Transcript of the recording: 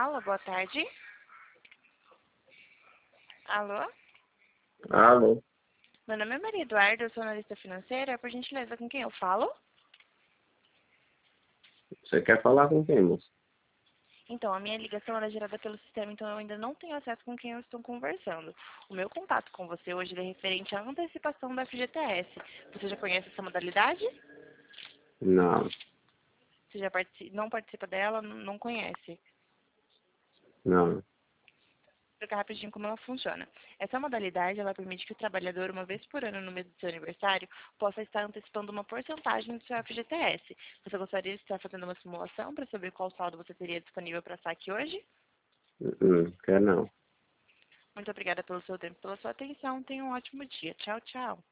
Alô, boa tarde. Alô? Alô, Meu nome é Maria Eduarda, eu sou analista financeira. Por gentileza, com quem eu falo? você quer falar com quem, moça? Então, a minha ligação era gerada pelo sistema, então eu ainda não tenho acesso com quem eu estou conversando. O meu contato com você hoje é referente à antecipação da FGTS. Você já conhece essa modalidade? Não, Você já não participa dela, não conhece? não. Vou explicar rapidinho como ela funciona. Essa modalidade, ela permite que o trabalhador, uma vez por ano, no mês do seu aniversário, possa estar antecipando uma porcentagem do seu FGTS. Você gostaria de estar fazendo uma simulação para saber qual saldo você teria disponível para saque hoje? Quer não. Muito obrigada pelo seu tempo e pela sua atenção. Tenha um ótimo dia. Tchau, tchau.